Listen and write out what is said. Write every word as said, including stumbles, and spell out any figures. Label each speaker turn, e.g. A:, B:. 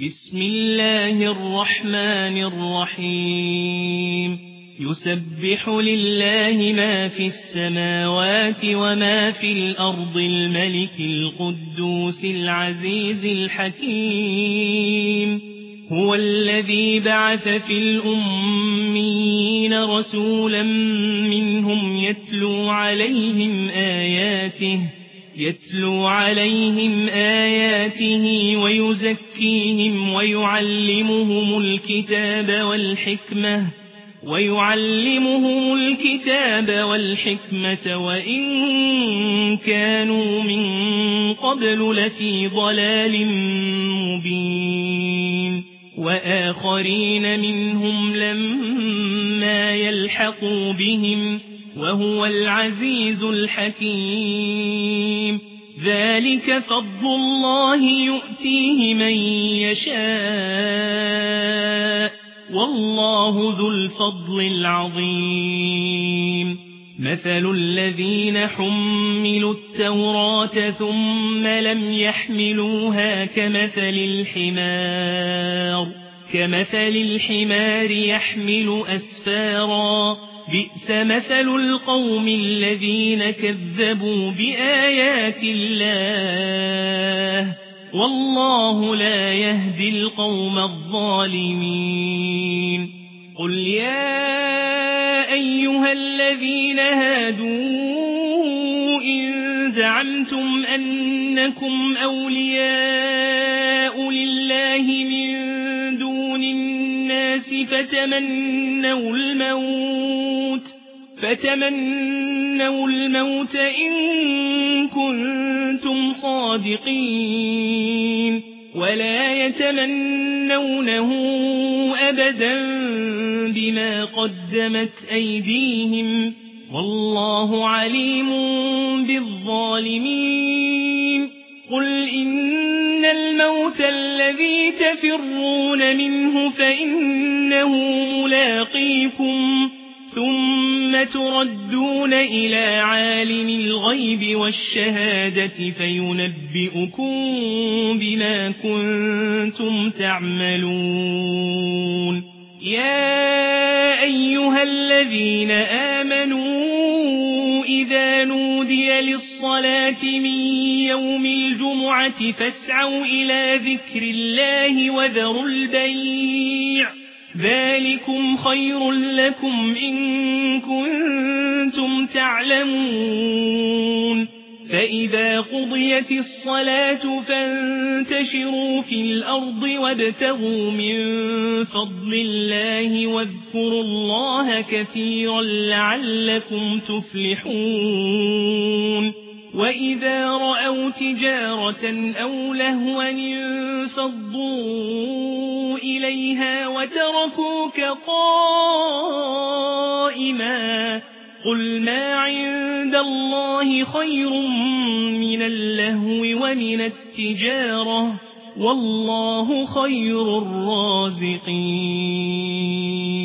A: بسم الله الرحمن الرحيم يسبح لله ما في السماوات وما في الأرض الملك القدوس العزيز الحكيم هو الذي بعث في الأميين رسولا منهم يتلو عليهم آياته يتلو عليهم آياته ويزكيهم ويعلمهم الكتاب والحكمة ويعلمهم الكتاب والحكمة وإن كانوا من قبل لفي ضلال مبين وآخرين منهم لما يلحقوا بهم وهو العزيز الحكيم ذلك فضل الله يؤتيه من يشاء والله ذو الفضل العظيم مثل الذين حملوا التوراة ثم لم يحملوها كمثل الحمار كمثل الحمار يحمل أسفارا بئس مثل القوم الذين كذبوا بآيات الله والله لا يهدي القوم الظالمين قل يا أيها الذين هادوا إن زعمتم أنكم أولياء لله من دون الناس فتمنوا الموت فتمنوا الموت إن كنتم صادقين ولا يتمنونه أبدا بما قدمت أيديهم والله عليم بالظالمين قل إن الموت الذي تفرون منه فإنه ملاقيكم ثم تردون إلى عالم الغيب والشهادة فينبئكم بما كنتم تعملون يا أيها الذين آمنوا إذا نودي للصلاة من يوم الجمعة فاسعوا إلى ذكر الله وذروا البيع ذلكم خير لكم إن كنتم تعلمون فإذا قضيت الصلاة فانتشروا في الأرض وابتغوا من فضل الله واذكروا الله كثيرا لعلكم تفلحون وإذا رأوا تجارة أو لهوا انفضوا إليها وتركوك قائما قل ما عند الله خير من اللهو ومن التجارة والله خير الرازقين